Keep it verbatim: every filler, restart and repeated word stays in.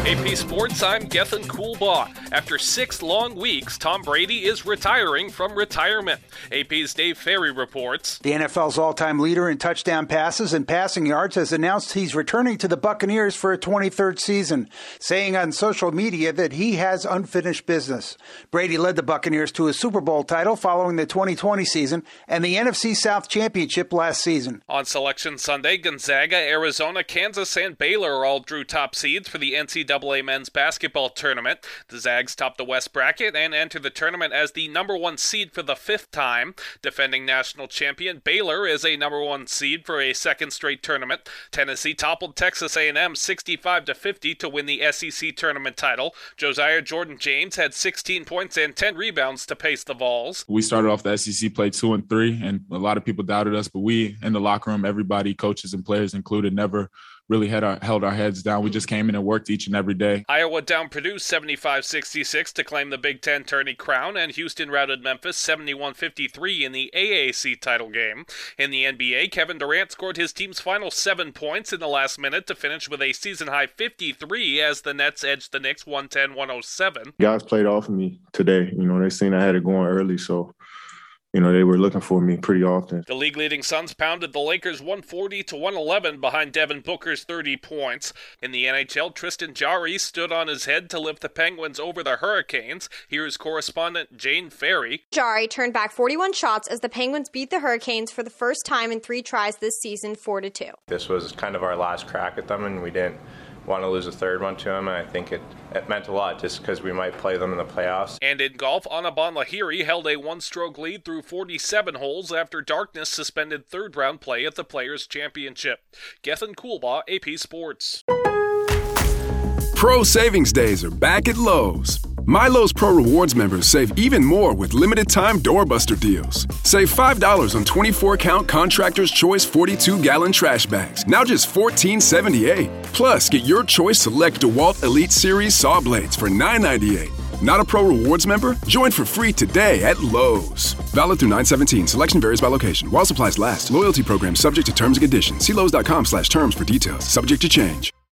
A P Sports, I'm Gethin Coolbaugh. After six long weeks, Tom Brady is retiring from retirement. A P's Dave Ferry reports. The N F L's all-time leader in touchdown passes and passing yards has announced he's returning to the Buccaneers for a twenty-third season, saying on social media that he has unfinished business. Brady led the Buccaneers to a Super Bowl title following the twenty twenty season and the N F C South Championship last season. On Selection Sunday, Gonzaga, Arizona, Kansas, and Baylor all drew top seeds for the N C double A men's basketball tournament. The Zags topped the West bracket and entered the tournament as the number one seed for the fifth time. Defending national champion Baylor is a number one seed for a second straight tournament. Tennessee toppled Texas A and M sixty-five to fifty to win the S E C tournament title. Josiah Jordan-James had sixteen points and ten rebounds to pace the Vols. We started off the S E C play two and three, and a lot of people doubted us, but we in the locker room, everybody, coaches and players included, never really had our, held our heads down. We just came in and worked each and every day. Iowa down Purdue seventy-five sixty-six to claim the Big Ten tourney crown, and Houston routed Memphis seventy-one fifty-three in the A A C title game. In the N B A, Kevin Durant scored his team's final seven points in the last minute to finish with a season-high fifty-three as the Nets edged the Knicks one ten to one oh seven. Guys played off of me today. You know, they seen I had it going early, so you know, they were looking for me pretty often. The league-leading Suns pounded the Lakers one forty to one eleven behind Devin Booker's thirty points. In the N H L, Tristan Jarry stood on his head to lift the Penguins over the Hurricanes. Here's correspondent Jane Ferry. Jarry turned back forty-one shots as the Penguins beat the Hurricanes for the first time in three tries this season, four to two. This was kind of our last crack at them, and we didn't want to lose a third one to them, and I think it, it meant a lot just because we might play them in the playoffs. And in golf, Anaban Lahiri held a one-stroke lead through forty-seven holes after Darkness suspended third-round play at the Players' Championship. Gethin Coolbaugh, A P Sports. Pro Savings Days are back at Lowe's. My Lowe's Pro Rewards members save even more with limited-time doorbuster deals. Save five dollars on twenty-four count Contractor's Choice forty-two gallon trash bags, now just fourteen seventy-eight. Plus, get your choice select DeWalt Elite Series saw blades for nine ninety-eight. Not a Pro Rewards member? Join for free today at Lowe's. Valid through nine seventeen. Selection varies by location. While supplies last. Loyalty program subject to terms and conditions. See Lowe's dot com slash terms for details. Subject to change.